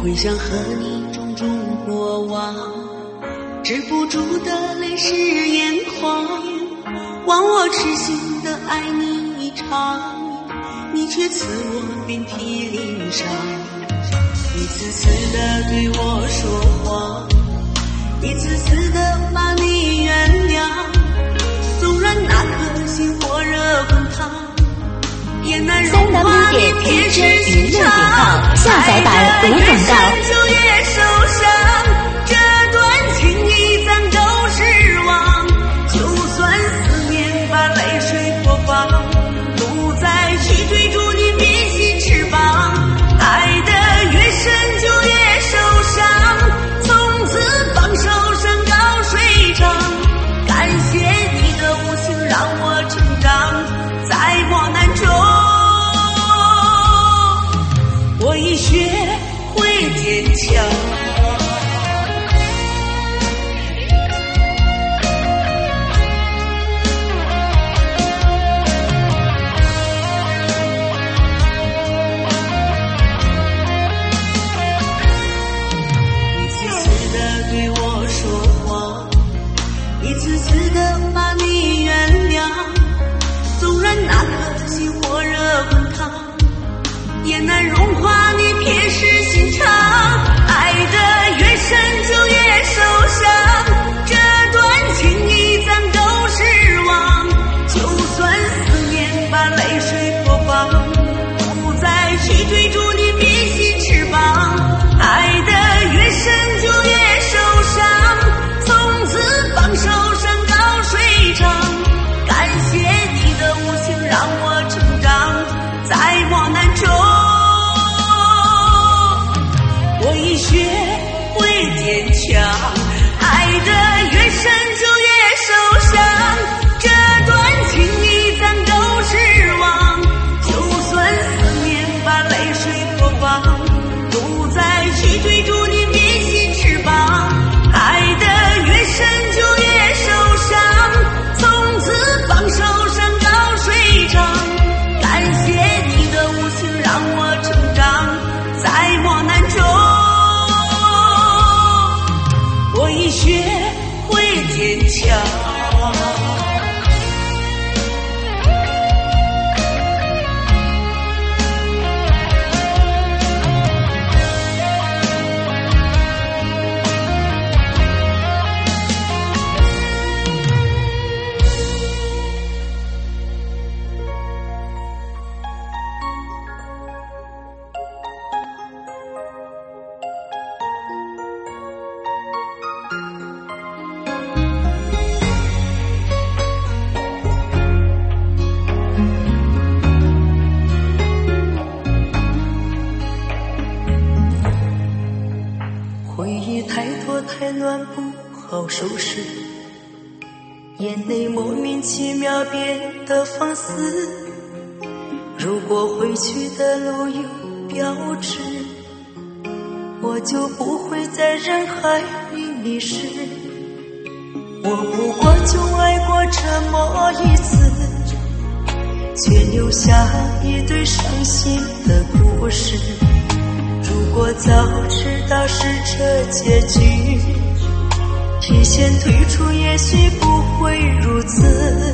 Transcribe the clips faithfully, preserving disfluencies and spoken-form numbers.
回想和你种种过往，止不住的泪湿眼眶，忘我痴心的爱你一场，你却赐我遍体鳞伤，一次次的对我说谎，一次次的把你原谅，纵然那颗心火热滚烫，也难融化你铁石心肠。 下载版无广告。 就越受伤，这段情谊咱都失望，就算思念把泪水播放，不再去追逐你变心翅膀，爱得越深就越受伤，从此放手山高水长，感谢你的无情让我成长，在磨难中我已学会坚强。一次次的对我说谎，一次次的把你原谅，纵然那颗心火热滚烫，也难融化你铁石心肠，爱得越深就越受伤，这段情谊咱都失望，就算思念把泪水播放，不再去追逐你变心翅膀，爱得越深就越受伤，从此放手山高水长，感谢你的无情让我成长，在磨难中我已学会坚强，爱得越深就越受伤，这段情谊咱都失望，就算思念把泪水播放，不再去追逐你变心翅膀，爱得越深就越受伤，从此放手山高水长，感谢你的无情让我成长，在磨难中我已学会坚强。回忆太多太乱不好收拾，眼泪莫名其妙变得放肆，如果回去的路有标志，我就不会在人海里迷失，我不过就爱过这么一次，却留下一堆伤心的故事，如果早知道是这结局，提前退出也许不会如此，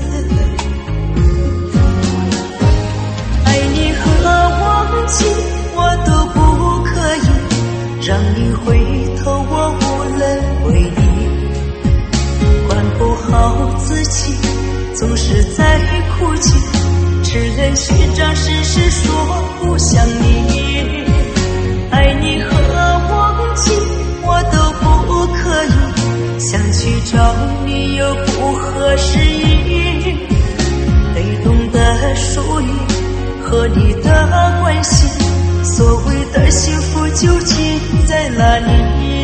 爱你和忘记我都不可以，让你回头我无能为力，管不好自己总是在哭泣，只能虚张声势说不想你，爱你和忘记我都不可以，想去找你又不合时宜，被动的属于和你的关系，所谓的幸福究竟在哪里？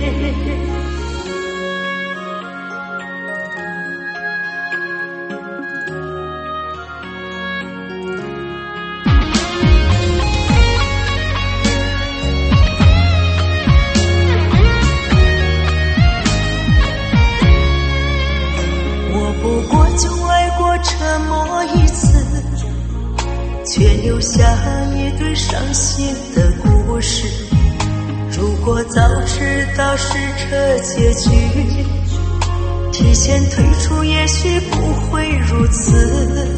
这么一次，却留下一堆伤心的故事， 知道是这结局，提前退出也许不会如此。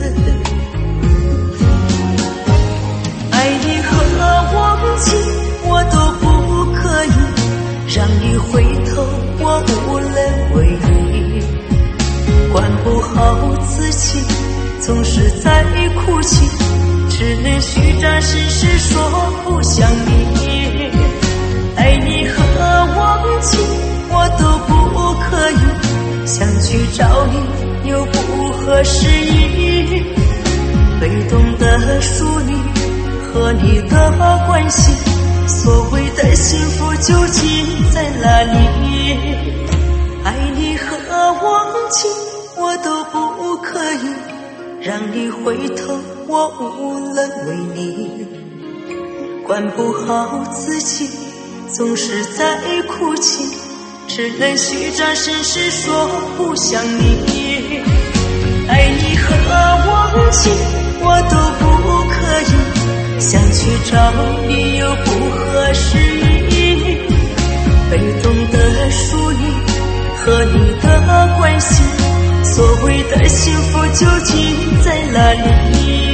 爱你和忘记我都不可以，让你回头我无能为力，管不好自己总是在哭泣，只能虚张声势说不想你。爱你和忘记我都不可以，想去找你又不合时宜，被动的疏离和你的关系，所谓的幸福究竟在哪里？爱你和忘记我都不可以，让你回头我无能为力，管不好自己总是在哭泣，只能虚张声势说不想你。爱你和忘记我都不可以，想去找你又不合时宜，被动的疏离和你的关系，所谓的幸福究竟在哪里？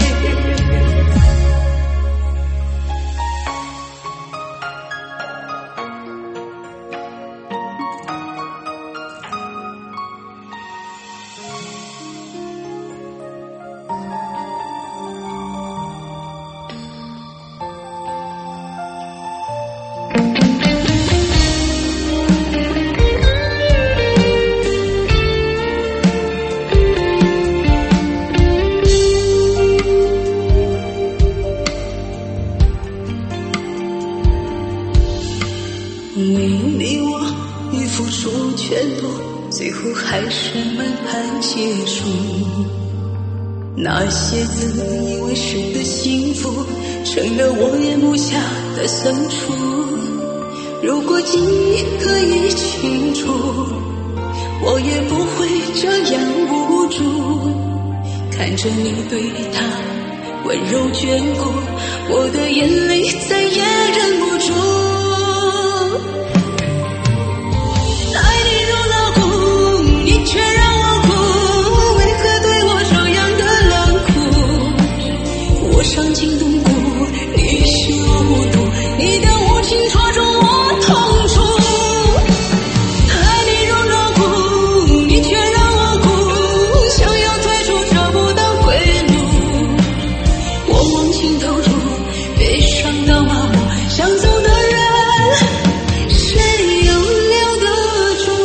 那些自以为是的幸福，成了我咽不下的酸楚。如果记忆可以清除，我也不会这样无助。看着你对他温柔眷顾，我的眼泪再也忍不住。爱你如老虎，你却让我哭，为何对我这样的冷酷？我伤筋动骨，你是无毒，你的无情戳中我痛楚。爱你如老虎，你却让我哭，想要退出找不到归路。我忘情投入，悲伤到麻木，想走的人谁又留得住？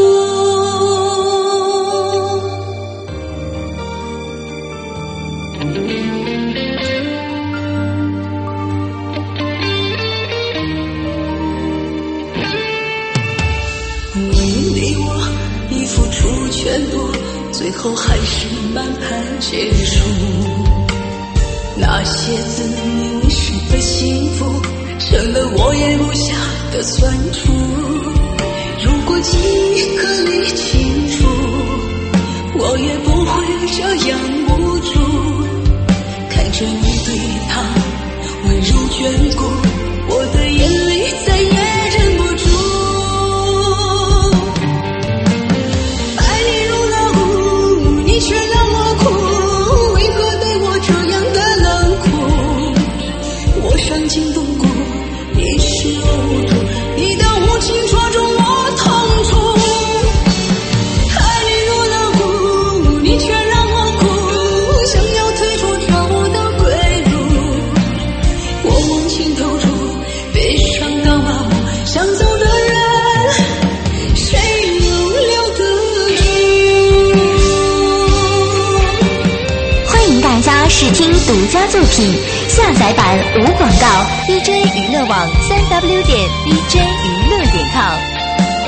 为你我已付出全部，最后还是满盘皆输。那些自以为是的幸福，成了我咽不下的酸楚。如果记忆可以清除，我也不会这样无助。看着你对他温柔眷顾，我的眼泪再也忍不住。爱你如老虎，你却让我哭，为何对我这样的冷酷？我伤筋动骨，你是无毒，你的无情戳中我痛楚。爱你如老虎，你却让我哭，想要退出找不到归路。我忘情投入，悲伤到麻木，想走的人谁又留得住？ 欢迎大家试听独家作品，下载版无广告 ，D J 娱乐网三 W 点 D J 娱乐点 com。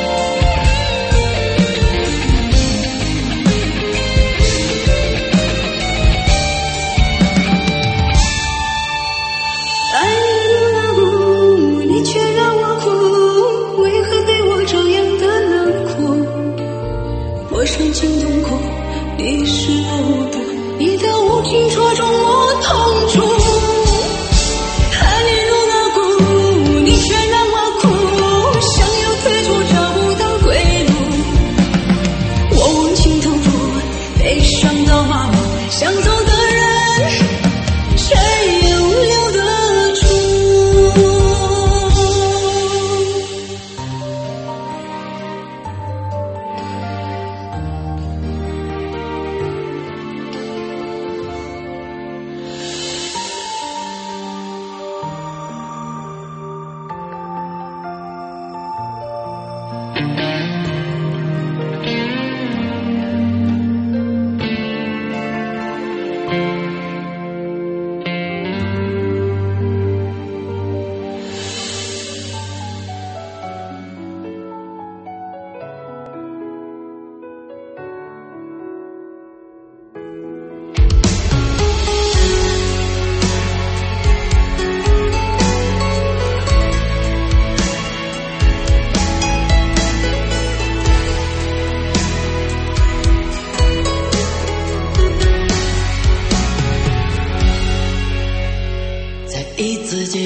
爱你如老虎，你却让我哭，为何对我这样的冷酷？我伤筋动骨，你是无毒，你的无情戳中我痛楚。爱你如老虎，你却让我哭，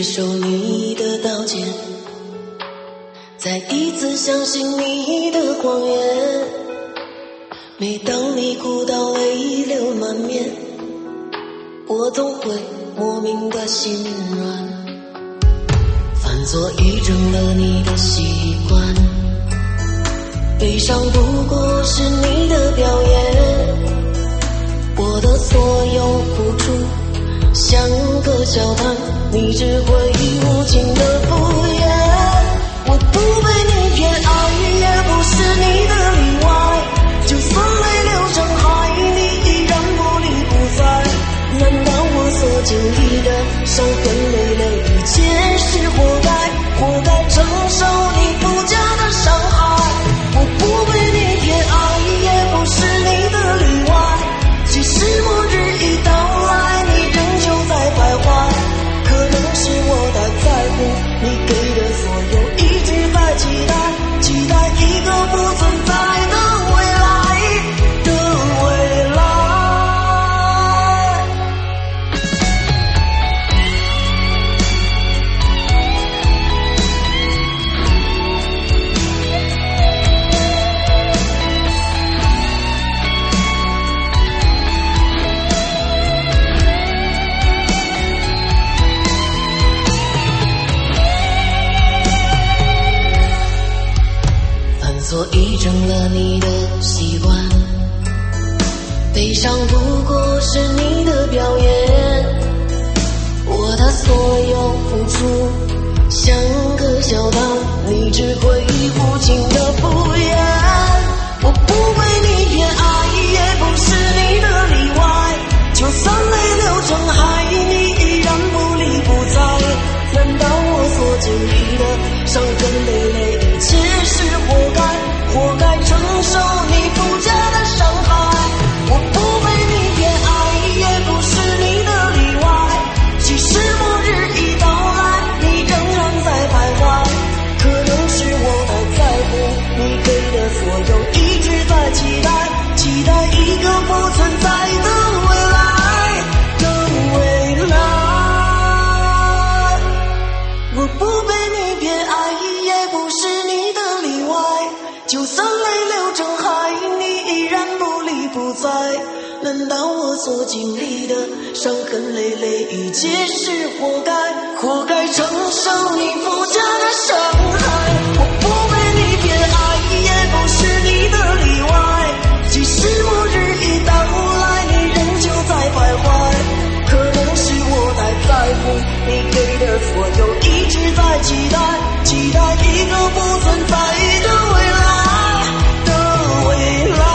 受你的道歉，再一次相信你的谎言。每当你哭到泪流满面，我总会莫名的心软，犯错已成了你的习惯，悲伤不过是你的表演，我的所有付出像个笑谈，你只会无情的敷衍。我不被你偏爱，也不是你的例外，就算泪流成海，你依然不离不在。难道我所经历的伤痕累累，一切是活该，活该承受你附加的伤害？我不被你偏爱，也不是你的例外，即使末日已到来，你仍旧在徘徊。可能是我太在乎你给的所有，一直在期待，期待一个不存在的未来的未来。错已成了你的习惯，悲伤不过是你的表演，我的所有付出像个笑谈，你只会无情的敷衍。我不被你偏爱，也不是你的例外，就算泪流成海，你依然不离不在。难道我所经历的伤痕累累，一切是活该，活该承受你附加的伤害？我不被你偏爱，也不是你的例外，即使末日已到来，你仍然在徘徊。可能是我太在乎你给的所有，一直在期待，期待一个不存在的未来的未来。我不被你偏爱，也不是你的例外，就算泪流成海，你依然不离不在。难道我所经历的伤痕累累，一切是活该，活该承受你附加的伤害？我不被你偏爱，也不是你的例外，即使末日已到来，你仍旧在徘徊。可能是我太在乎你给的所有，一直在期待，期待一个不存在的未来的未来。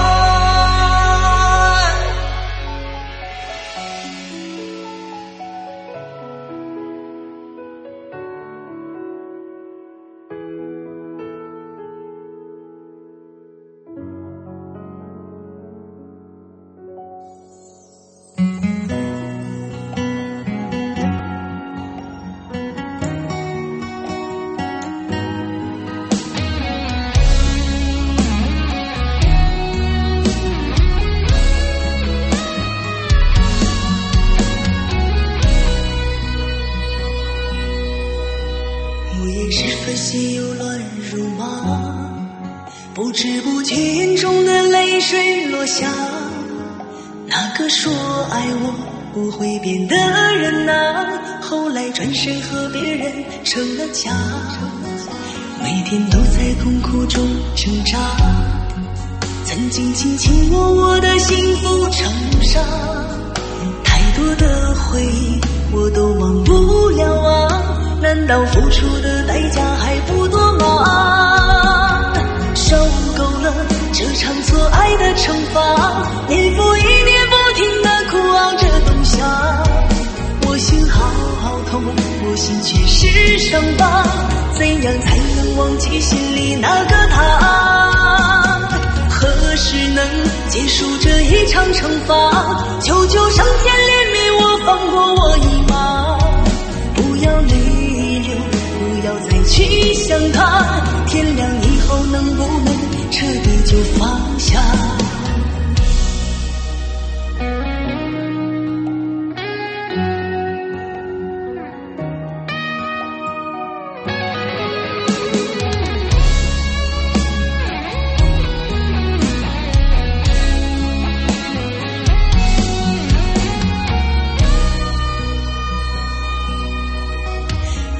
心又乱如麻，不知不觉眼中的泪水落下。那个说爱我不会变的人啊，后来转身和别人成了家，每天都在痛苦中挣扎，曾经卿卿我我的幸福长沙，太多的回忆我都忘不了啊，难道付出的代价还不多吗？受够了这场错爱的惩罚，年复一年不停地哭熬着冬夏。我心好好痛，我心却是伤疤，怎样才能忘记心里那个他？何时能结束这一场惩罚？求求上天怜悯我，放过我一马，不要泪流，不要再去想他，天亮以后能不能彻底就放下？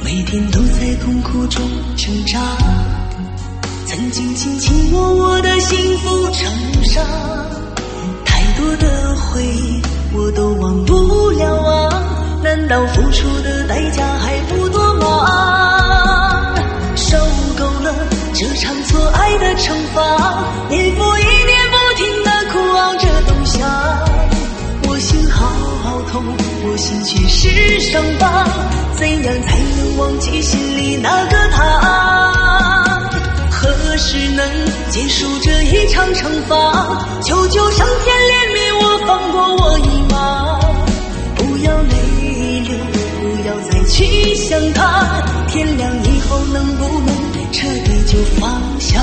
每天都在痛苦中挣扎，曾经卿卿我我的幸福长沙，太多的回忆我都忘不了啊，难道付出的代价还不多吗？受够了这场错爱的惩罚，年复一年不停地哭熬着冬夏，我心好好痛，我心却是伤疤，怎样才能忘记心里那个他？何时能结束这一场惩罚？求求上天怜悯我，放过我一马，不要泪流，不要再去想他，天亮以后能不能彻底就放下？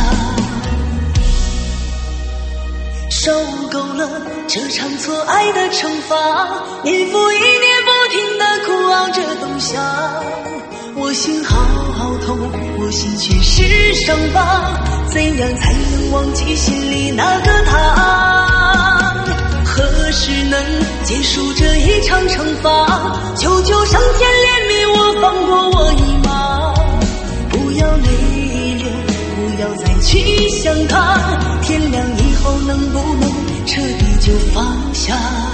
受够了这场错爱的惩罚，年复一年不停地哭熬着冬夏，我心好好痛，我心却是伤疤，怎样才能忘记心里那个他？何时能结束这一场惩罚？求求上天怜悯我，放过我一马，不要泪流，不要再去想他，天亮以后能不能彻底就放下？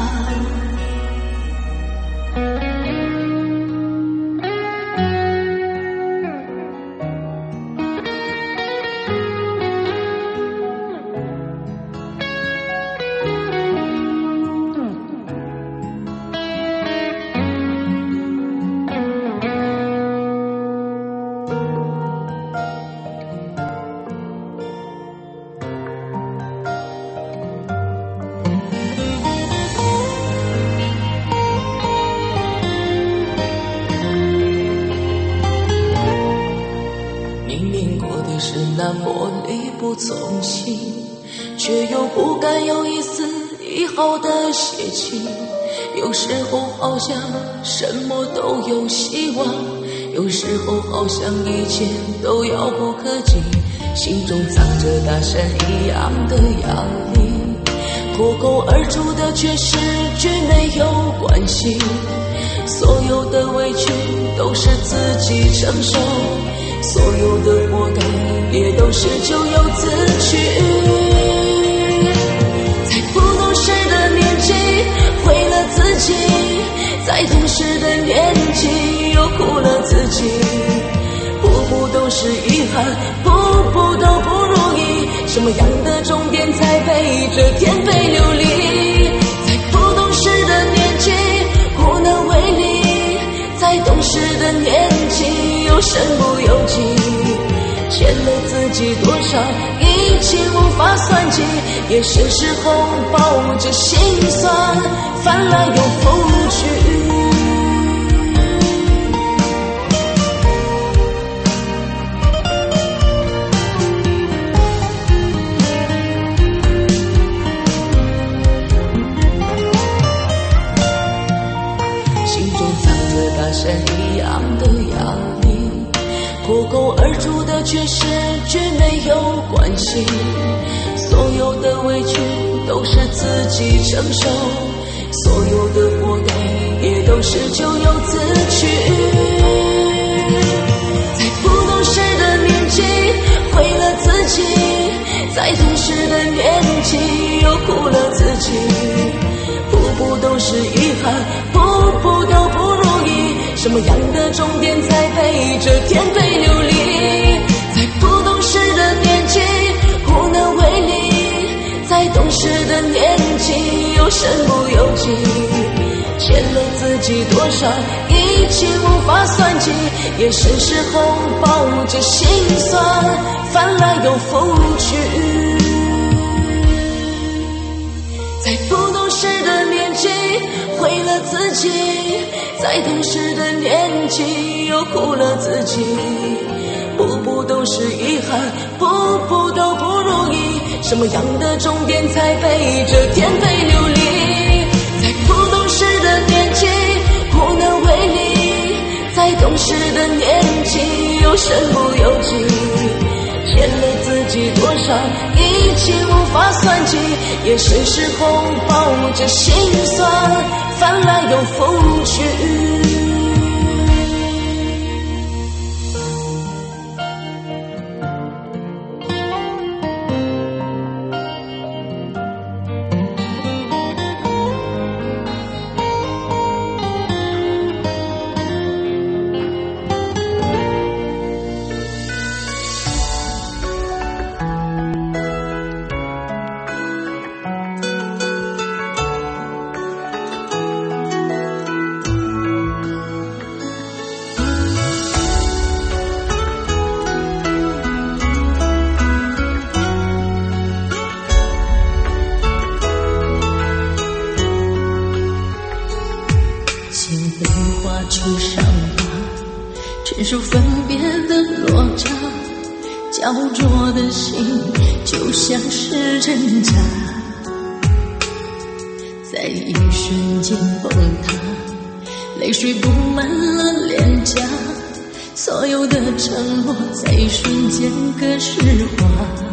从心，却又不敢有一丝一毫的泄气。有时候好像什么都有希望，有时候好像一切都遥不可及，心中藏着大山一样的压力，脱口而出的却是句没有关系。所有的委屈都是自己承受，所有的活该也都是咎由自取。在不懂事的年纪毁了自己，在懂事的年纪又苦了自己，步步都是遗憾，步步都不如意，什么样的终点才陪着颠沛流离？在不懂事的年纪无能为力，在懂事的年纪又身不由己，欠了自己多少已经无法算计，也是时候抱着心酸翻来又覆去。山一样的压力，脱口而出的却是句没有关系。所有的委屈都是自己承受，所有的活该也都是咎由自取。在不懂事的年纪毁了自己，在懂事的年纪又苦了自己，步步都是遗憾，步步都不如意，什么样的终点才陪着颠沛流离？在不懂事的年纪无能为力，在懂事的年纪又身不由己，欠了自己多少已经无法算计，也是时候抱着心酸翻来又覆去。在不懂事的年纪毁了自己，在懂事的年纪又苦了自己，步步都是遗憾，步步都不如意，什么样的终点才陪着颠沛流离？在不懂事的年纪无能为力，在懂事的年纪又身不由己，欠了自己多少已经无法算计，也是时候抱着心酸翻来又覆去。 承受分别的落差，焦灼的心就像是挣扎，在一瞬间崩塌，泪水布满了脸颊，所有的承诺在一瞬间各释化，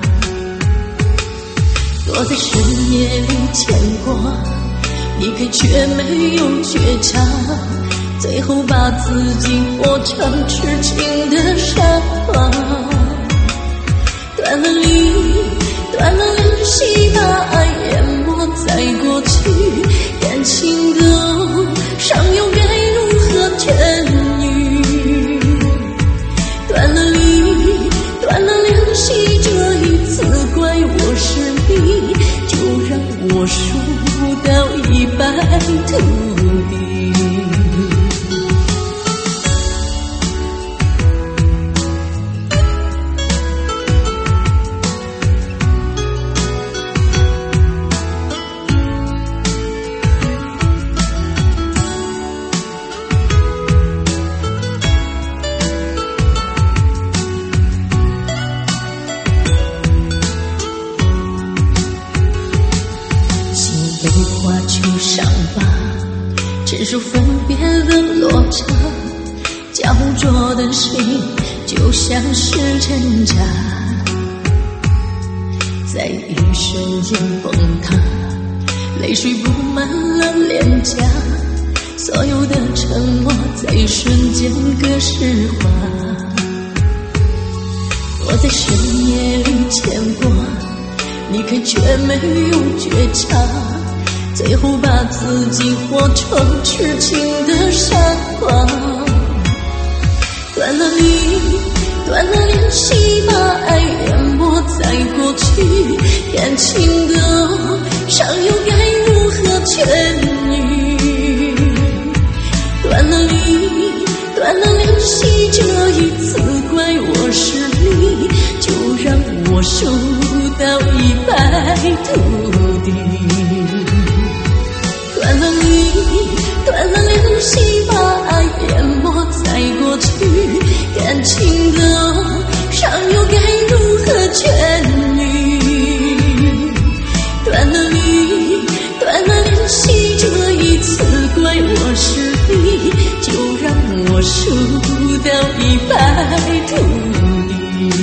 躲在深夜里牵挂，离开却没有觉察，最后把自己活成痴情的傻瓜。断了理，断了联系，把爱淹没在过去，感情的伤又该如何痊愈？断了理，断了联系，这一次怪我是你，就让我输到一败涂地。承受分别的落差，焦灼的心就像是挣扎，在一瞬间崩塌，泪水布满了脸颊，所有的承诺在一瞬间各释化，我在深夜里牵挂，离开却没有觉察，最后把自己活成痴情的傻瓜。断了理，断了联系，把爱淹没在过去，感情的伤又该如何痊愈？断了理，断了联系，这一次怪我是你，就让我输到一败涂地。断了理，断了联系，把爱淹没在过去，感情的伤又该如何痊愈？断了理，断了联系，这一次怪我是你，就让我输到一败涂地。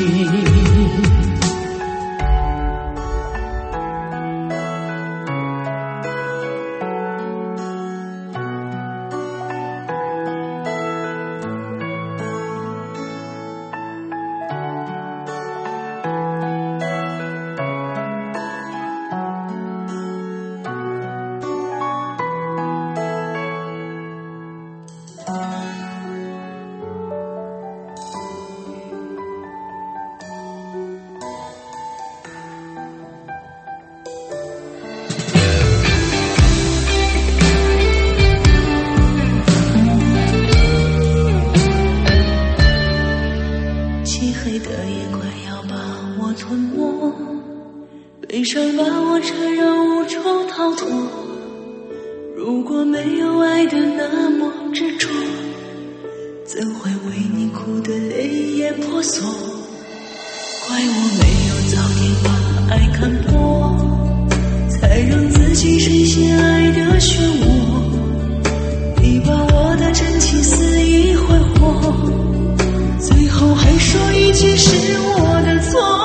悲伤把我缠绕，无处逃脱。如果没有爱的那么执着，怎会为你哭得泪眼婆娑？怪我没有早点把爱看破，才让自己深陷爱的漩涡。你把我的真情肆意挥霍，最后还说一句是我的错。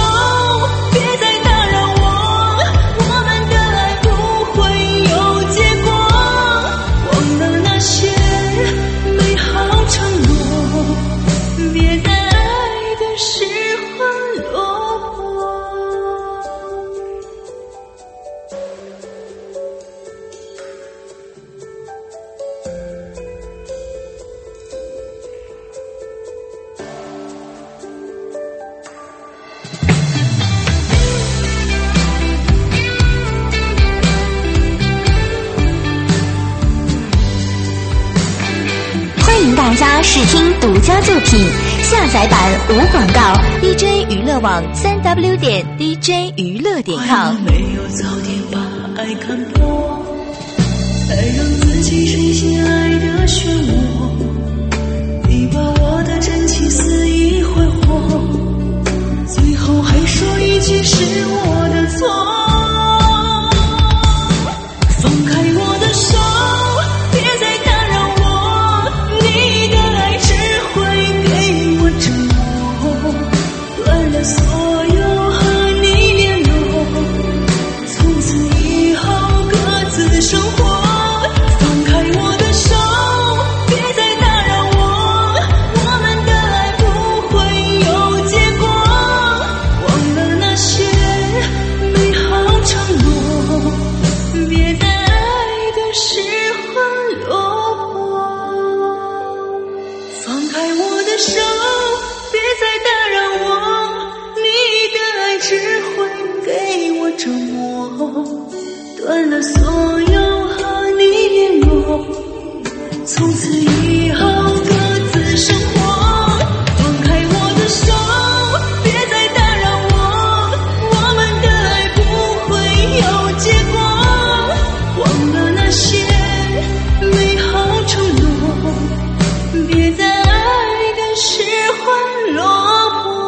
别再打扰我，我们的爱不会有结大家试听独家作品，下载版无广告 D J 娱乐网三 W 点 D J 娱乐点 com。 没有早点把爱看破，才让自己深陷爱的漩涡。你把我的真情肆意挥霍，最后还说一句是我的错。放开我的手，别再打扰我，你的爱只会给我折磨，断了所有和你联络，从此以后各自生活。放开我的手，别再打扰我，我们的爱不会有结果，忘了那些美好承诺，别在爱的时候落魄。放开我的手，别再打扰我，你的爱只会给我折磨，断了所有和你联络，从此以后各自生活。放开我的手，别再打扰我，我们的爱不会有结果，忘了那些美好承诺，别在爱的时候落魄。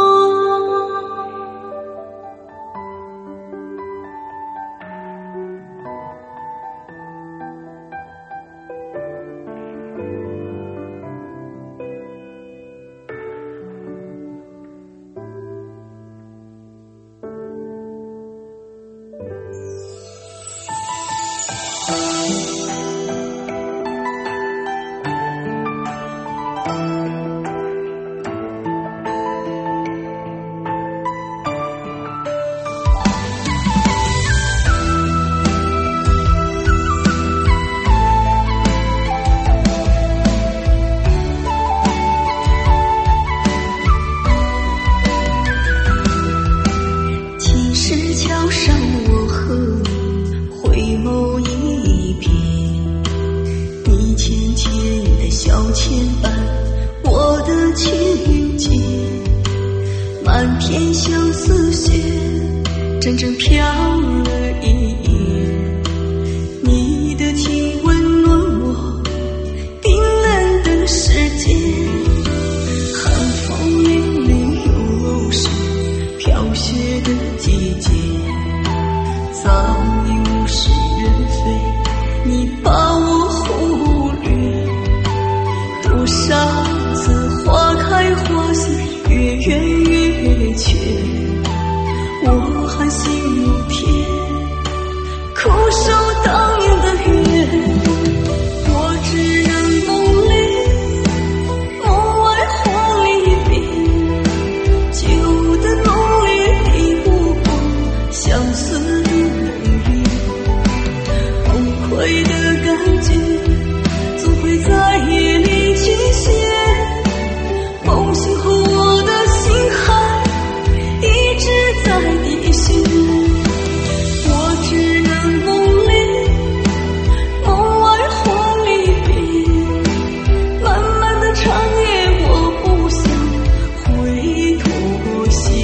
其实桥上我和你回眸一瞥，你浅浅的笑牵绊我的情结，满天相思雪阵阵飘了一夜，你的亲吻暖我冰冷的世界，寒风凛凛又是飘雪的季节，早已物是人非，你把我忽略，多少次花开花谢，月圆月缺，我含辛茹甜，苦守当年的约，我只能梦里梦外黄离别，旧的浓烈抵不过相思的冷冽，崩溃的感觉总会在夜里极限，梦醒后我的心还一直在滴血，我只能梦里梦外黄离别，漫漫的长夜我不想会妥协，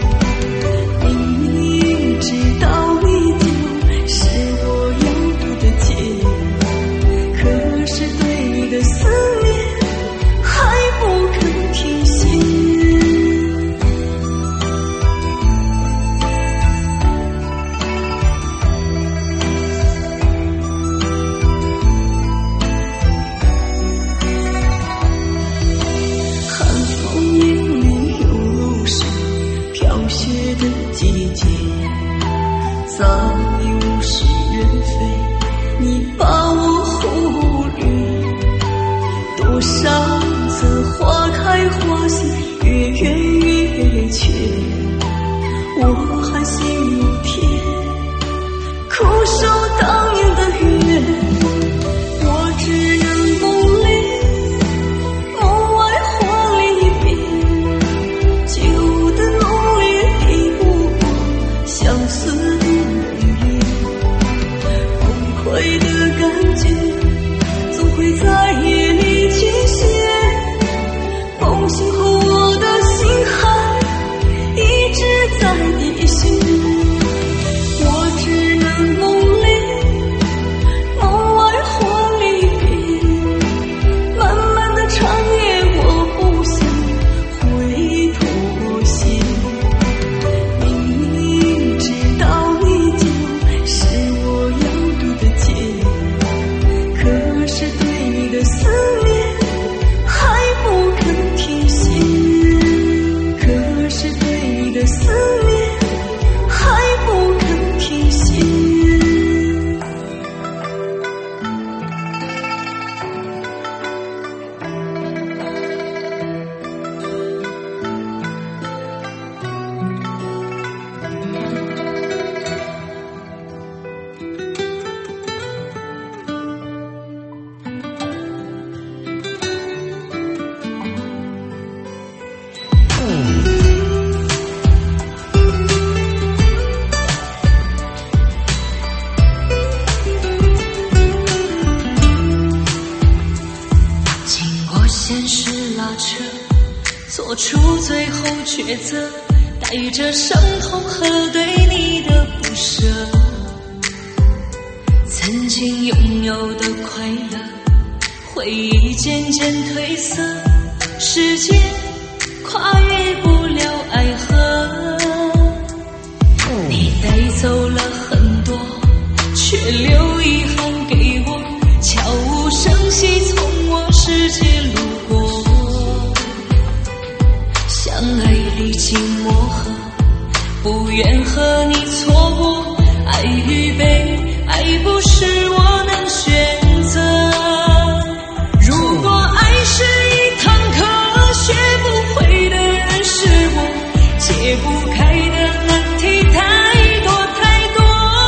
明知道你就是我要渡的劫，可是对你的思念还不肯停歇。寒风凛凛又是飘雪的季节，早已物是人非，你把我忽略，多少次花开花谢，月圆月缺，我含辛茹甜，苦守当年的约，我只能梦里梦外黄离别，旧的浓烈抵不过相思的冷冽，崩溃的感觉总会在夜里继续， 做出最后抉择，带着伤痛和对你的不舍。曾经拥有的快乐，回忆渐渐褪色，时间跨越不了爱河。你带走了很多，却留遗憾给我，悄无声息从我世界路过。相爱历经磨合，不愿和你错过，爱与被爱不是我能选择。如果爱是一堂课，学不会的人是我，解不开的难题太多太多。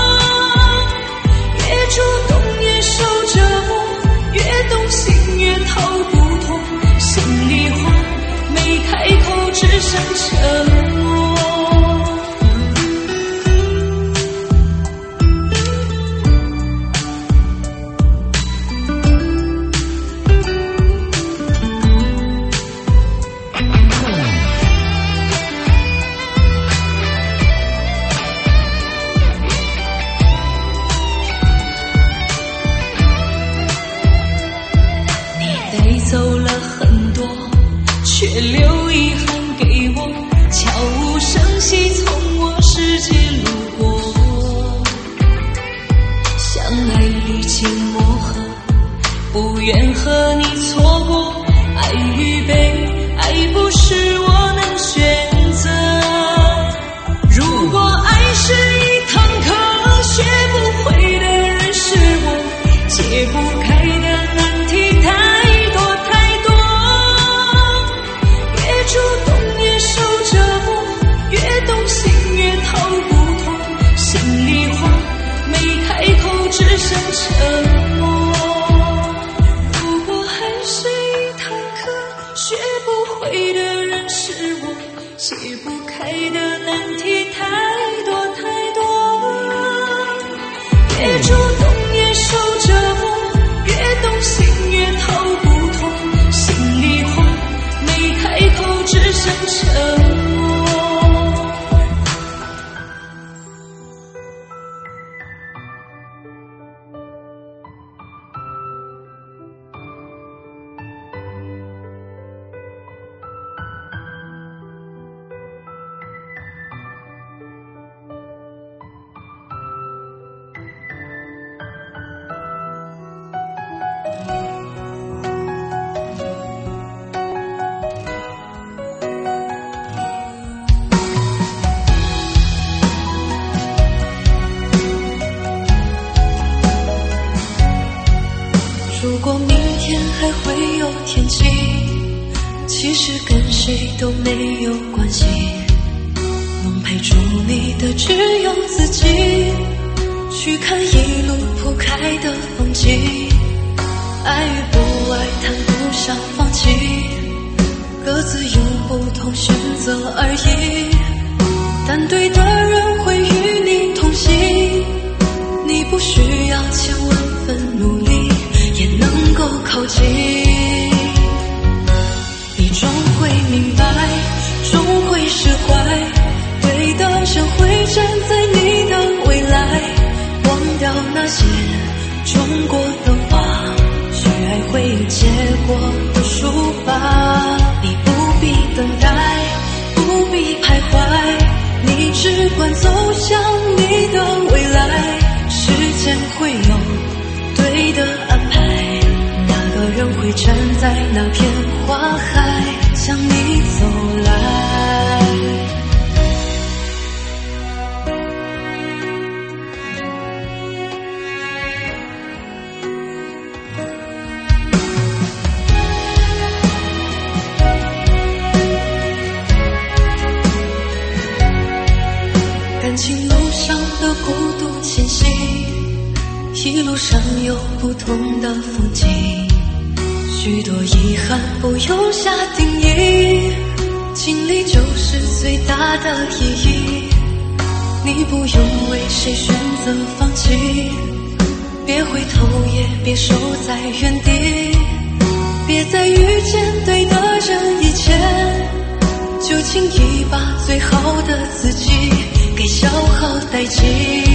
越主动越受折磨，越动心越逃不脱，心里话没开口，只剩沉默。走了很多，却留遗憾给我，悄无声息从我世界路过。相爱历经磨合，不愿和你错过，爱与被爱不是我能选择。如果爱是一堂课，学不会的人是我，解不开的难题太主动越受折磨，越动心越逃不脱，心里话没开口，只剩沉默。如果还是一堂课，学不会的人是我，解不开的难题太多太多。越主动越受折磨，越动心越逃不脱，心里话没开口，只剩沉默。如果明天还会有天气，其实跟谁都没有关系，能陪住你的只有自己，去看一路铺开的风景。爱与不爱谈不上放弃，各自有不同选择而已，但对的人会与你同行，你不需要千万分努力也能够靠近。你终会明白，终会释怀，对的人会站在你的未来，忘掉那些种过的花，去爱会有结果的抒发。你不必等待，不必徘徊，你只管走向你的未来，时间会有对的安排，那个人会站在那片花海向你走来。感情路上的孤独前行，一路上有不同的风景，许多遗憾不用下定义，经历就是最大的意义。你不用为谁选择放弃，别回头也别守在原地，别在遇见对的人以前就轻易把最好的自己给消耗殆尽。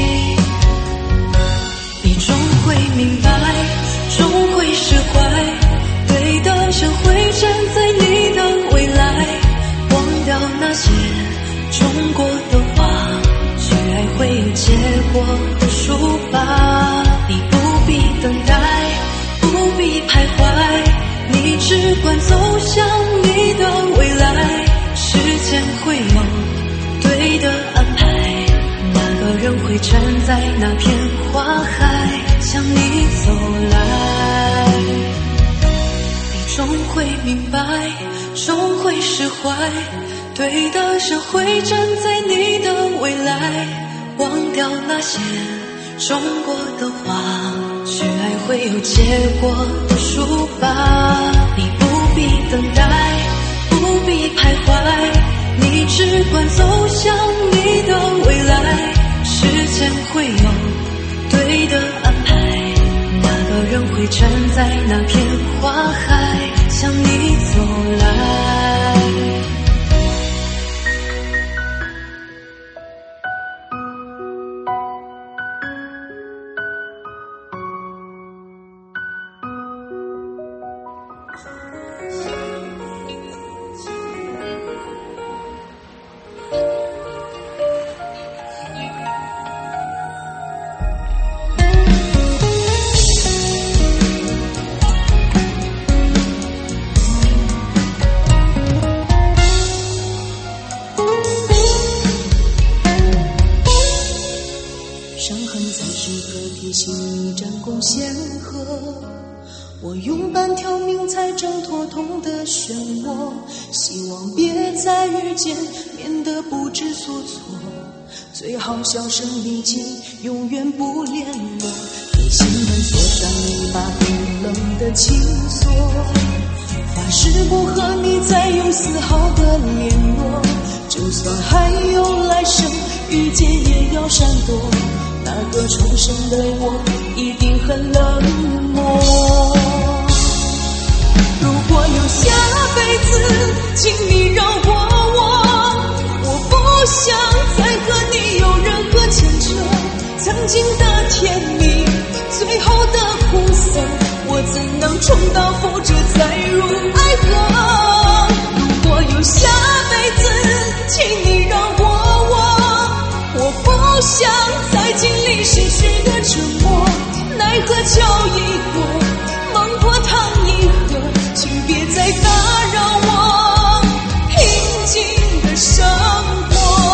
你终会明白，终会释怀，对的人会站在你的未来，忘掉那些种过的话，去爱会有结果的抒发。你不必等待，不必徘徊，你只管走向你的未来，时间会有对的安排，那个人会站在那片花海向你走来。你终会明白，终会释怀，对的人会站在你的未来，忘掉那些种过的话，去爱会有结果的抒发。你不必等待，不必徘徊，你只管走向你的未来，时间会有对的安排，那个人会站在那片花海向你走来。 伤痕在时刻提醒你战功显赫，我用半条命才挣脱痛的漩涡，希望别再遇见，免得不知所措，最好销声匿迹，永远不联络，给心门锁上一把冰冷的情锁，发誓不和你再有丝毫的联络，就算还有来生，遇见也要闪躲，那个重生的我一定很冷漠。如果有下辈子，请你饶过我，我不想再和你有任何牵扯，曾经的甜蜜，最后的苦涩，我怎能重蹈覆辙再入爱河。如果有下辈子，请你饶过我，我不想再经历些许的折磨，奈何桥一过，梦破汤一喝，请别再打扰我平静的生活。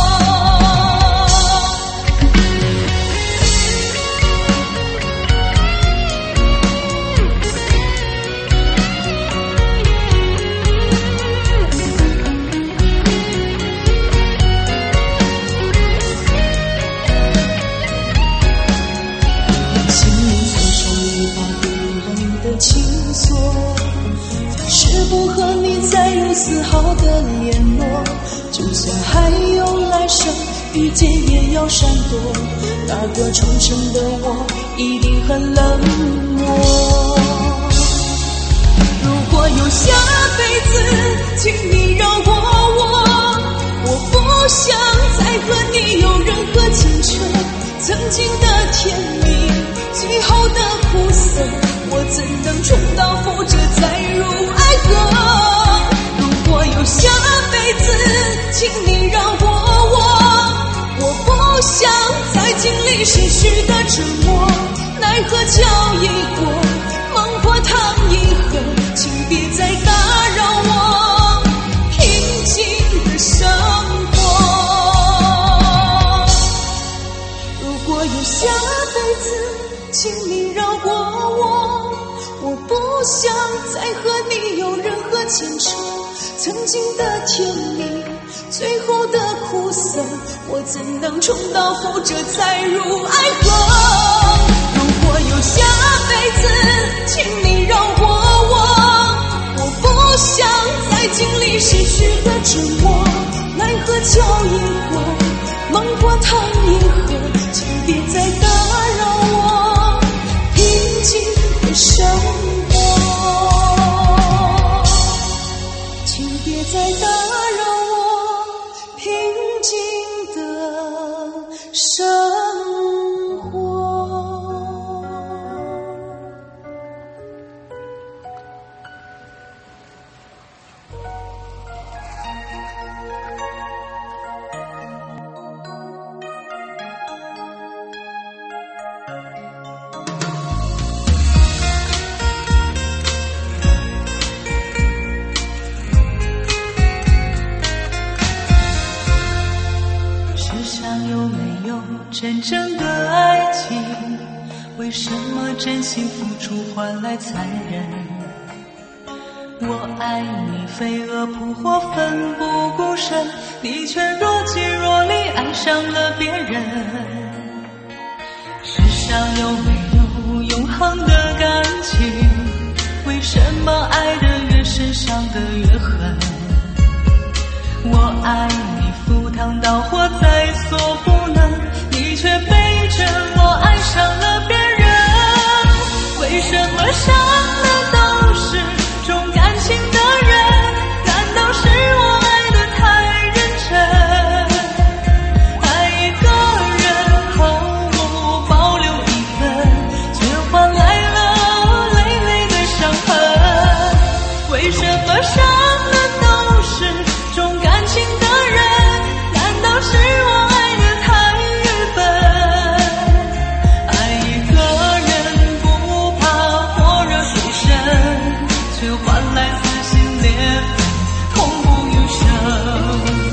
不和你再有丝毫的联络，就算还有来生，遇见也要闪躲，那个重生的我一定很冷漠。如果有下辈子，请你饶过我，我不想再和你有任何牵扯，曾经的甜蜜，最后的苦涩，我怎能重蹈覆辙再入爱河。如果有下辈子，请你饶过我，我不想再经历些许的折磨，奈何桥一过，梦破汤一喝，请别再打扰我平静的生活。如果有下辈子，请你饶过我，我不想再和你有任何牵扯，曾经的甜蜜，最后的苦涩，我怎能重蹈覆辙再入爱河。如果有下辈子，请你饶过我，我不想再经历些许的折磨，奈何桥一过，梦破汤一喝，请别再打扰我平静的生活，请别再打扰静的生活。 真正的爱情，为什么真心付出换来残忍？我爱你飞蛾扑火奋不顾身，你却若即若离爱上了别人。世上有没有永恒的感情？为什么爱得越深伤得越狠？我爱你赴汤蹈火在所不能，你却背着我爱上了别人。为什么伤的都是重感情的人？难道是我爱得太认真？爱一个人毫无保留一分，却换来了累累的伤痕。为什么伤的都是重感情的人？难道是我爱得太愚笨？爱一个人不怕火热水深，却换来撕心裂肺，痛不欲生。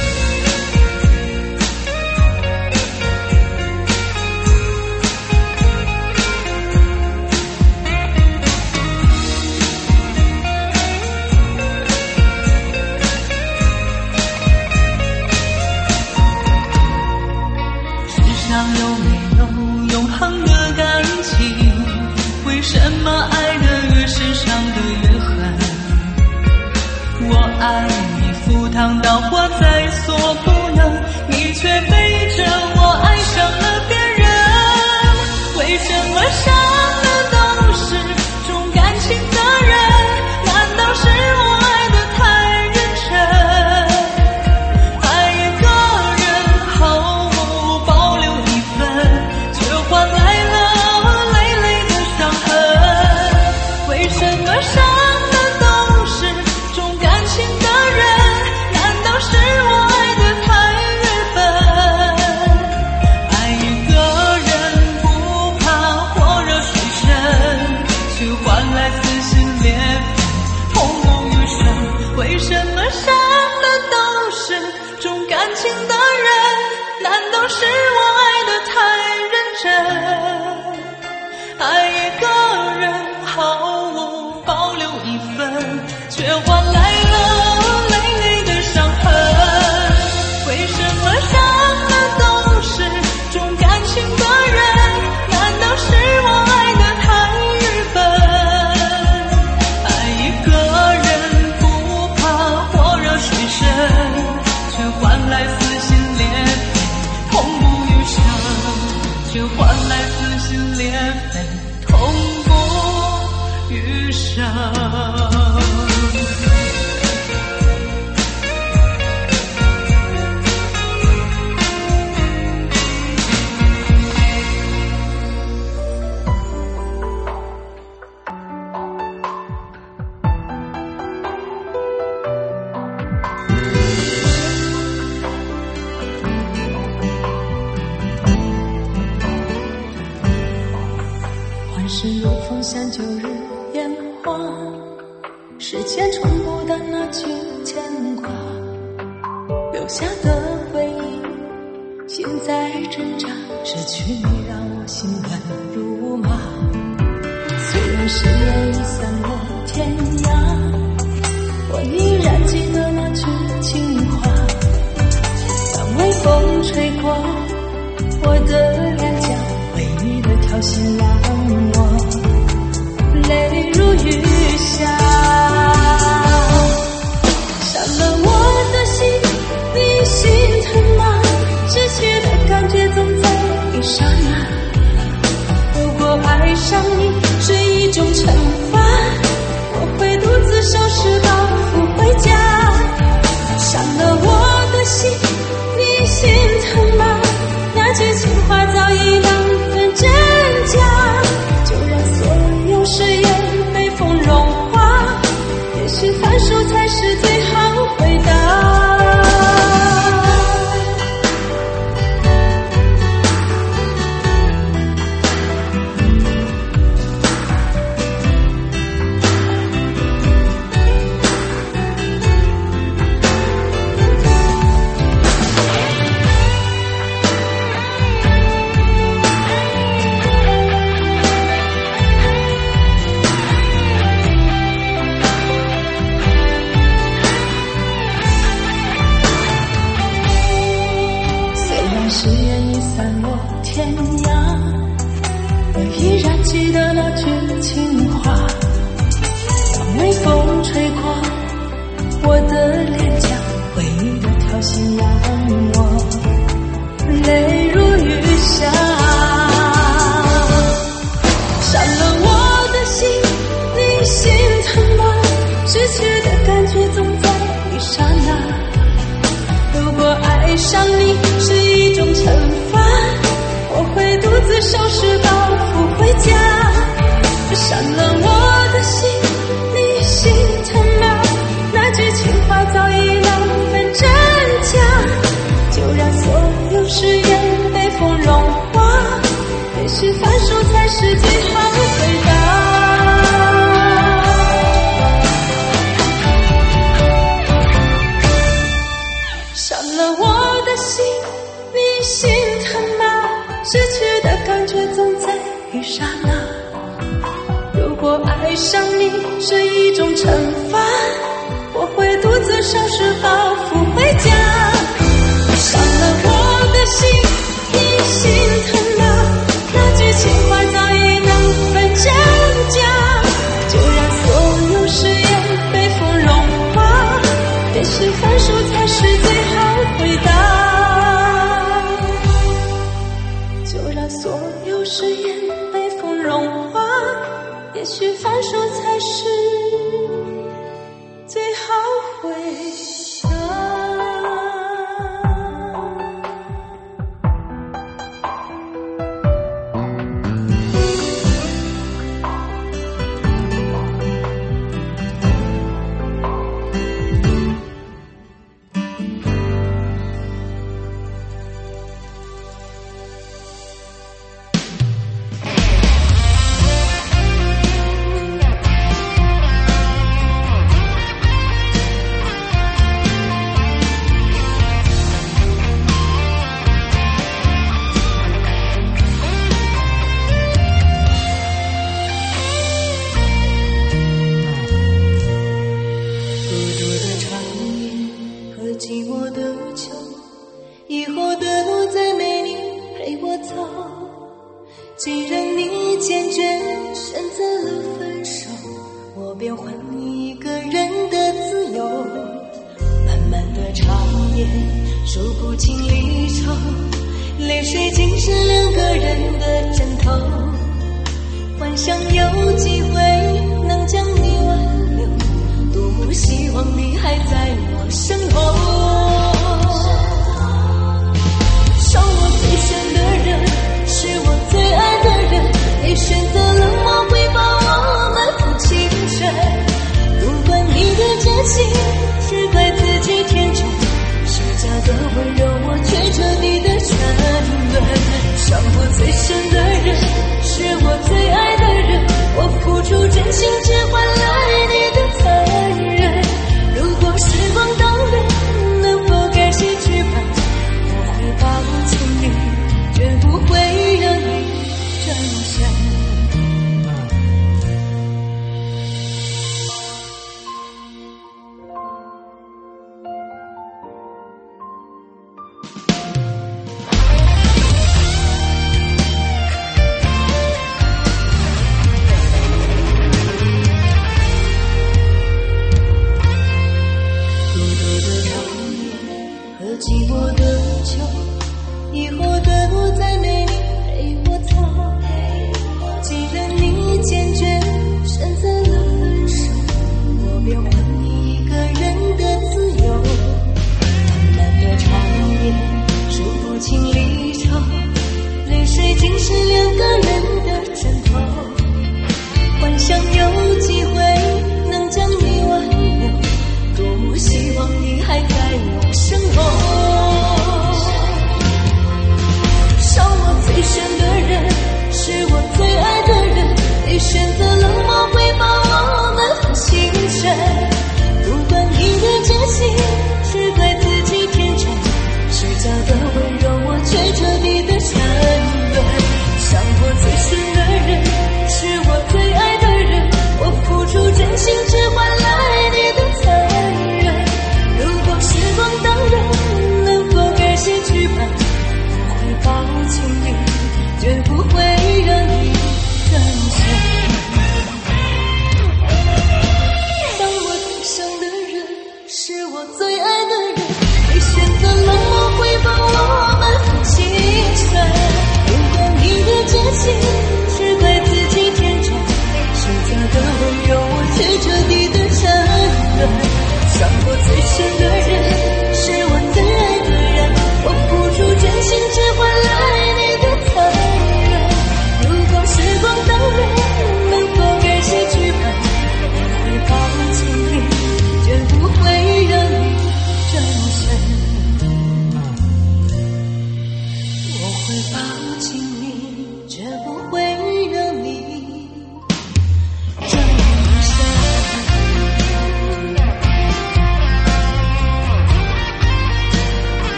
世上有没有永恒的感情？为什么爱得越深伤得越狠？我爱你赴汤蹈火在所不能，你却背着我爱上了别人。为什么伤的都是重感情的人？难道是我爱得太认真？爱一个人毫无保留一分，却换来了累累的伤痕。为什么伤的都是重感情的人？难道是我爱得太愚笨？爱一个人不怕火热水深，却换来撕心裂肺，痛不欲生。为什么伤的都是重感情的人？难道是我爱得太认真？爱一个人毫无保留一分，却换来了累累的伤痕。为什么伤的都是重感情的人？难道是我爱得太愚笨？爱一个人不怕火热水深，却换来撕心裂肺，痛不欲生。却换来撕心裂肺，痛不欲生。 往事如风，像旧日烟花，时间冲不淡那句牵挂，留下的回忆，心在挣扎，失去你让我心乱如麻。虽然誓言已散落天涯，我依然记得那句情话。当微风吹过我的脸颊，为你的挑衅让我泪如雨下。伤了我的心，你心疼吗？失去的感觉总在一刹那。如果爱上你是一种惩罚，我会独自收拾包袱回家。伤了我的心，你自收拾包袱回家。删了我的心，你心疼吗？那句情话早已难分真假，就让所有誓言被风融化，也许放手才是最好回答。删了我的心，你心疼吗？失去的感觉总在一刹那。如果爱上你是一种惩罚，我会独自收拾包袱回家。伤了我的心，你心疼吗？那句情话早已难分真假，就让所有誓言被风融化，也许分手才是最好回答。就让所有誓言被风融化，也许放手才是最好回答。既然你坚决选择了分手，我便还你一个人的自由。漫漫的长夜，数不清离愁，泪水浸湿两个人的枕头。幻想有机会能将你挽留，多么希望你还在我身后。伤我最深的人，是我最爱的人，也选择冷漠回报我们负情深。不管你的真心是怪自己天真，是假的温柔我却彻底的沉沦。伤我最深的人，是我最爱的人，我付出真心只换来你的残忍。如果时光倒流，能否改写剧本？我会保护你，绝不会让你真相。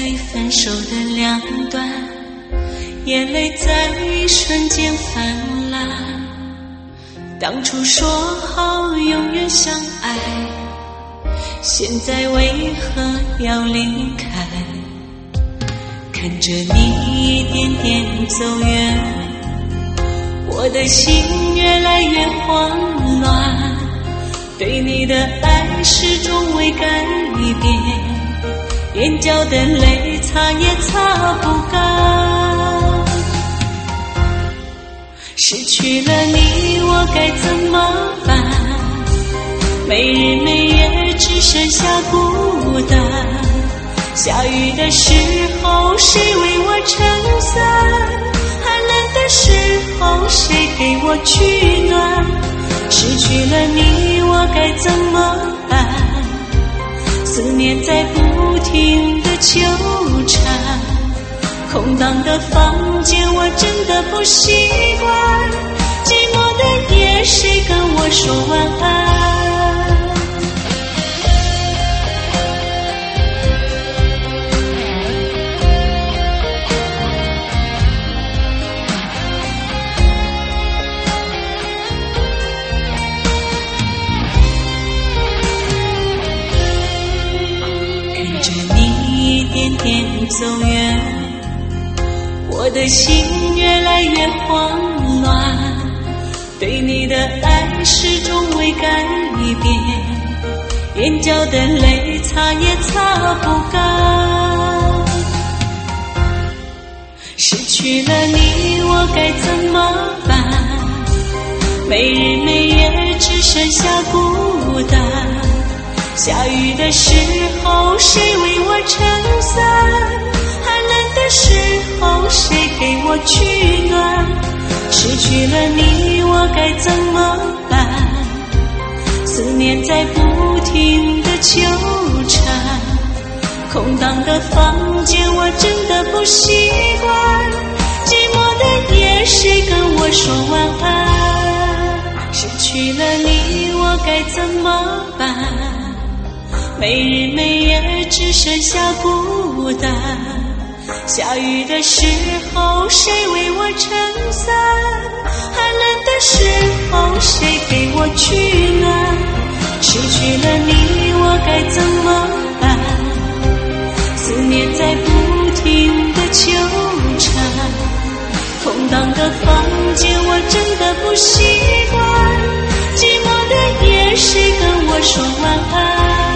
被分手的两端，眼泪在一瞬间泛滥。当初说好永远相爱，现在为何要离开？看着你一点点走远，我的心越来越慌乱。对你的爱始终未改变，眼角的泪擦也擦不干。失去了你我该怎么办？没日没夜只剩下孤单。下雨的时候谁为我撑伞？寒冷的时候谁给我取暖？失去了你我该怎么办？思念在不停地纠缠，空荡的房间我真的不习惯，寂寞的夜谁跟我说晚安？看着你一点点走远，我的心越来越慌乱。对你的爱始终未改变，眼角的泪擦也擦不干。失去了你我该怎么办？没日没夜只剩下孤单。下雨的时候谁为我撑伞？寒冷的时候谁给我取暖？失去了你我该怎么办？思念在不停地纠缠，空荡的房间我真的不习惯，寂寞的夜谁跟我说晚安？失去了你我该怎么办？没日没夜只剩下孤单。下雨的时候谁为我撑伞？寒冷的时候谁给我取暖？失去了你我该怎么办？思念在不停地纠缠，空荡的房间我真的不习惯，寂寞的夜谁跟我说晚安？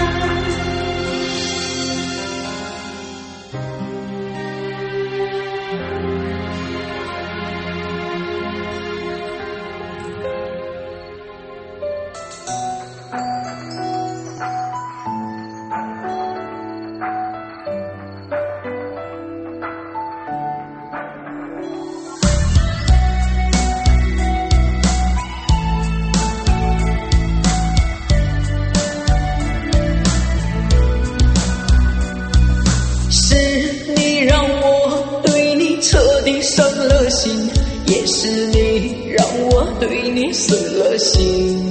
也是你让我对你死了心，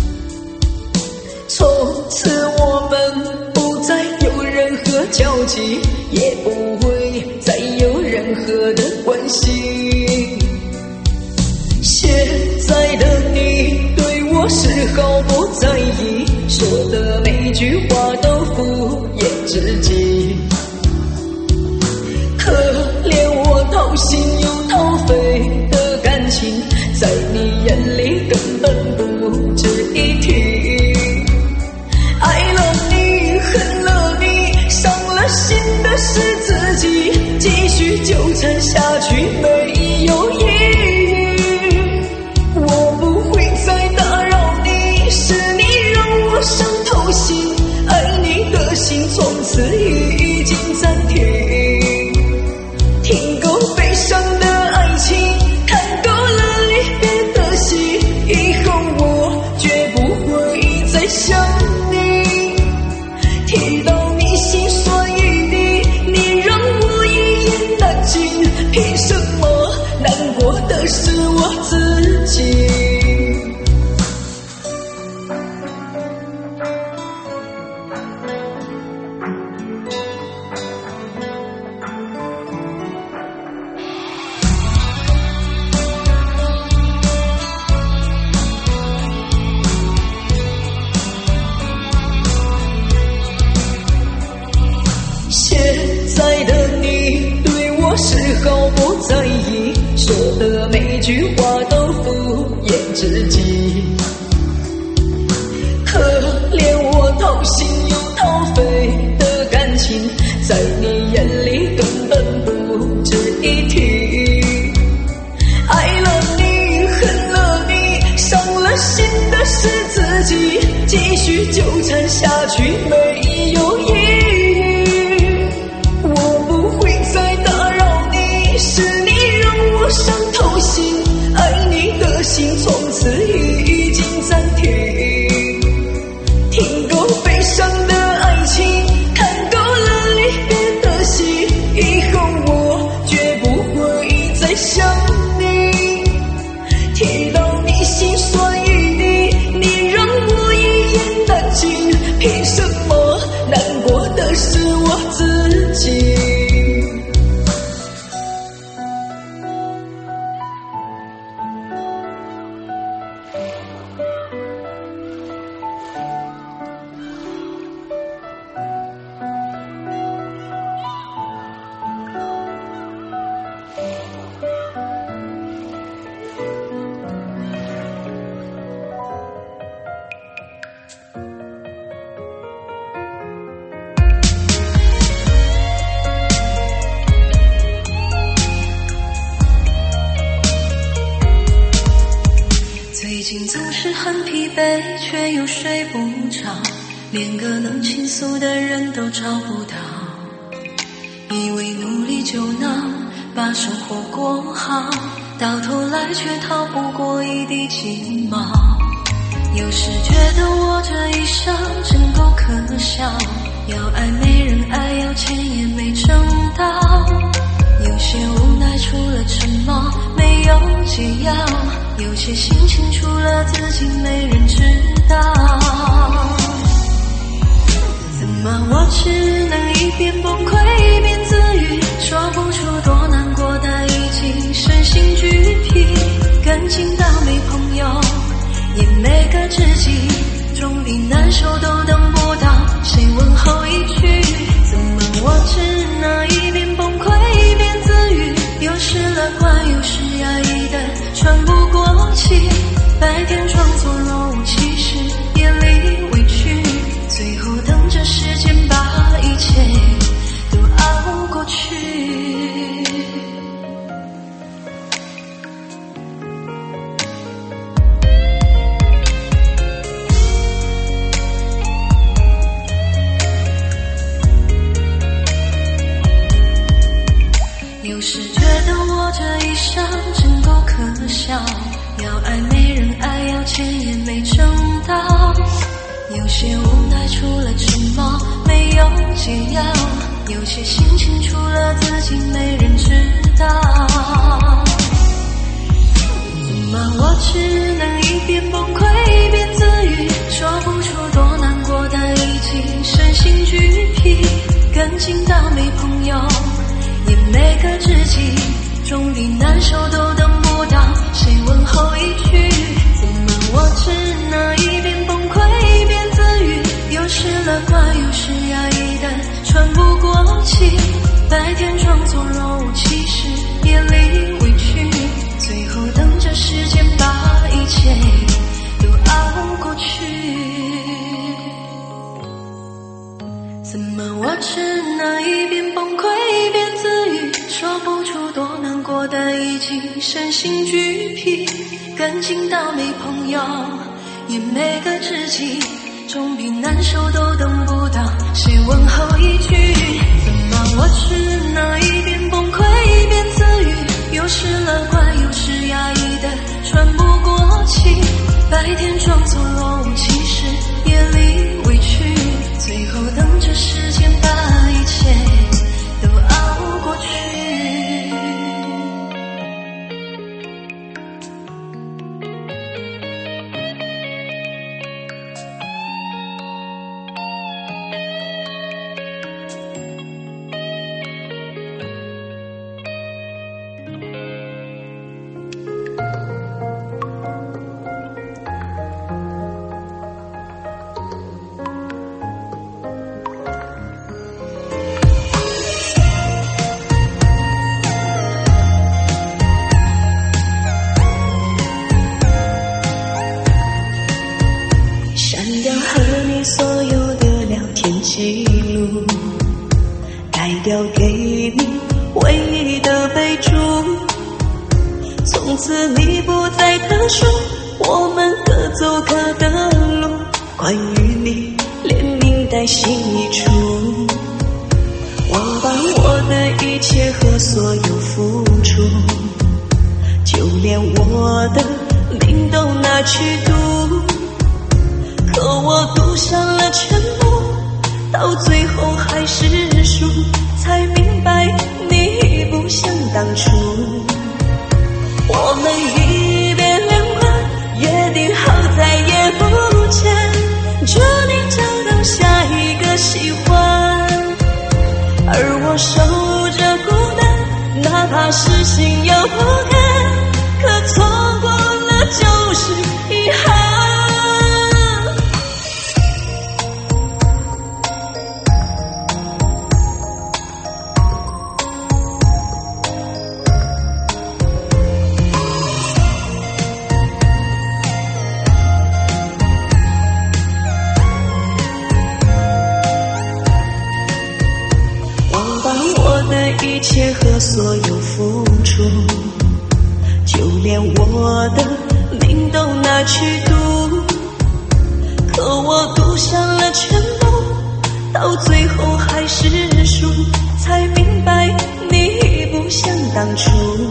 从此我们不再有任何交集，也不会再有任何的关系。现在的你对我是毫不在意，说的每句话都敷衍至极，可怜我掏心又掏肺的感情，在你眼里根本不值一提。爱了你，恨了你，伤了心的是自己，继续纠缠下去没有意义。我不会再打扰你，是你让我伤透心，爱你的心从此已经暂停，听够悲伤的的每句话都敷衍自己。可怜我掏心又掏肺的感情，在你眼里根本不值一提。爱了你，恨了你，伤了心的是自己，继续纠缠下去没有意义。我不会再打扰你，是你让我伤透心，爱你的心从此已经暂停。听够悲伤的爱情，看够了离别的戏，以后我绝不会再想你。提到你心酸一滴，你让我一言难尽，凭什么难过的是我自己？最近总是很疲惫，却又睡不着，连个能倾诉的人都找不到。以为努力就能把生活过好，到头来却逃不过一地鸡毛。有时觉得我这一生真够可笑，要爱没人爱，要钱也没挣到。有些无奈除了沉默没有解药，有些心情除了自己没人知道。怎么我只能一边崩溃一边自语，说不出多难过的已经身心俱疲，感情到没朋友也没个知己，总比难受都等不到谁问候一句。怎么我只能一边崩溃一边自语，有时乐观有时压抑的喘不过气，白天装作若无其事，夜里委屈，最后等着时间把一切都熬过去。有时觉得我这一生真够可笑，要爱没人爱，要钱也没挣到。有些无奈除了沉默没有解药，有些心情除了自己没人知道。怎么我只能一边崩溃一边自语，说不出多难过的已经身心俱疲，感情到没朋友也没个知己，总比难受都等不到谁问候一句。怎么我只能一边崩溃一边自语，有时乐观有时压抑的喘不过气，白天装作若无其事，夜里委屈，最后等着时间把一切都熬过去。怎么我只能一边崩溃一边自语，说不出多难过的已经身心俱疲，感情到没朋友也没个知己，总比难受都等不到谁问候一句。怎么我只能一边崩溃一边自语，有时乐观有时压抑的喘不过气，白天装作若无其事，夜里委屈，最后等着时间把一切都熬过去。 从此你不再特殊，我们各走各的路，关于你连名带姓一出。我把我的一切和所有付出，就连我的命都拿去赌，可我赌上了全部，到最后还是输，才明白你不像当初。我们一别两宽，约定好再也不见，祝你找到下一个喜欢，而我守着孤单，哪怕是心有不甘，可错过了就是遗憾。一切和所有付出，就连我的命都拿去赌，可我赌上了全部，到最后还是输，才明白你不像当初。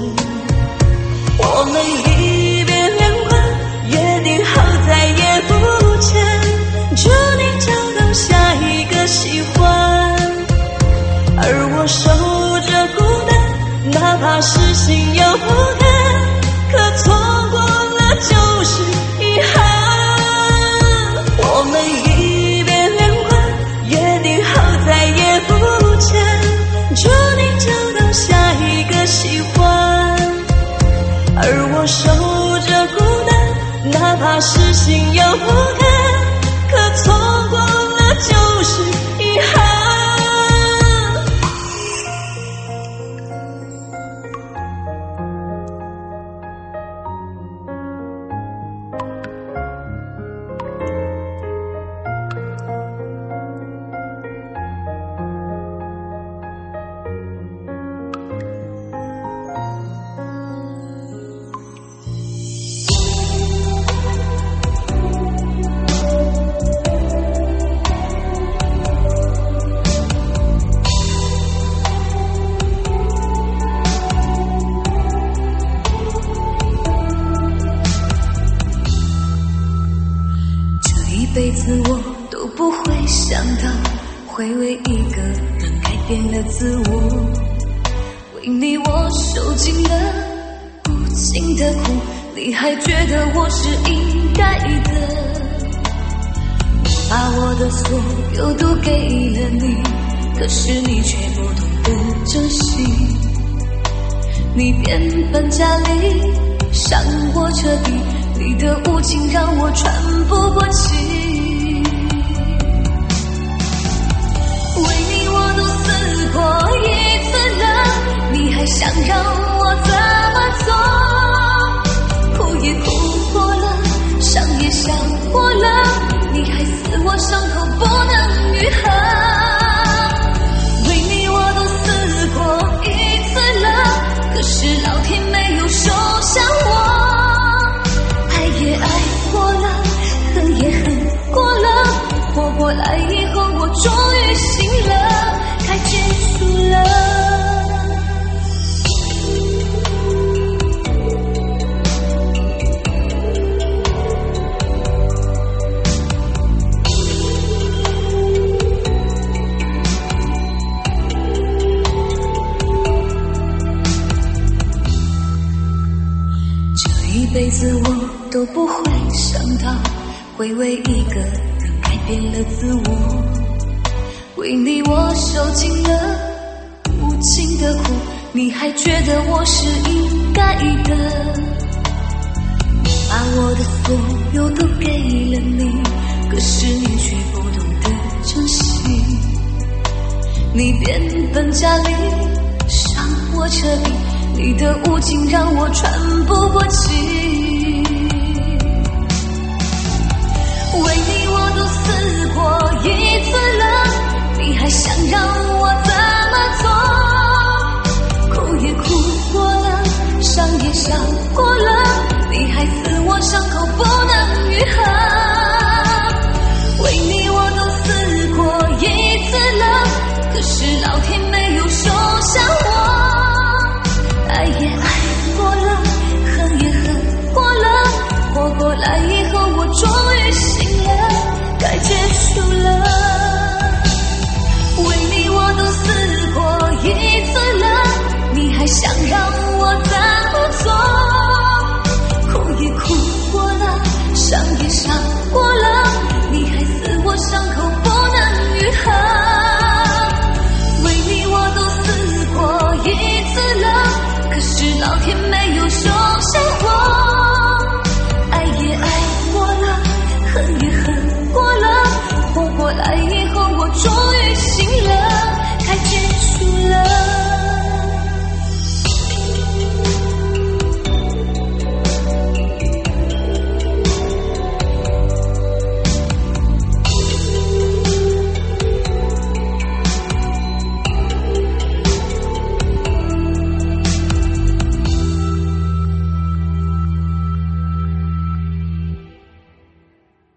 我们一别两宽，约定好再也不见，祝你找到下一个喜欢，而我守着孤单，哪怕是心有不甘，可错过了就是遗憾。我们一别两宽，约定好再也不见，祝你找到下一个喜欢，而我守着孤单，哪怕是心有不甘，可错过了就是遗憾。 这辈子我都不会想到，会为一个人改变了自我，为你我受尽了无尽的苦，你还觉得我是应该的。我把我的所有都给了你，可是你却不懂得珍惜，你变本加厉，伤我彻底，你的无情让我喘不过气。为你我都死过一次了，你还想让我怎么做？哭也哭过了，伤也伤过了，你还撕我伤口不能愈合。为你我都死过一次了，可是老天没有收下我。爱也爱过了，恨也恨过了，活过来以后我终于醒了，该结束了。这辈子我都不会想到，会为一个人改变了自我，为你我受尽了无尽的苦，你还觉得我是应该的。把我的所有都给了你，可是你却不懂得珍惜，你变本加厉，伤我彻底，你的无情让我喘不过气。为你我都死过一次了，你还想让我怎么做？哭也哭过了，伤也伤过了， 来